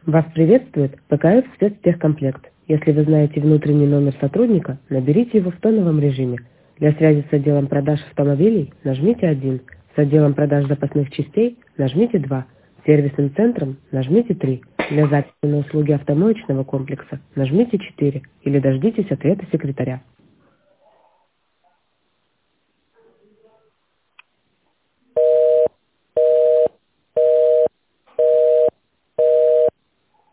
Вас приветствует ПКФ «Спецтехкомплект». Если вы знаете внутренний номер сотрудника, наберите его в тоновом режиме. Для связи с отделом продаж автомобилей нажмите 1, с отделом продаж запасных частей нажмите 2, с сервисным центром нажмите 3, для записи на услуги автомоечного комплекса нажмите 4 или дождитесь ответа секретаря.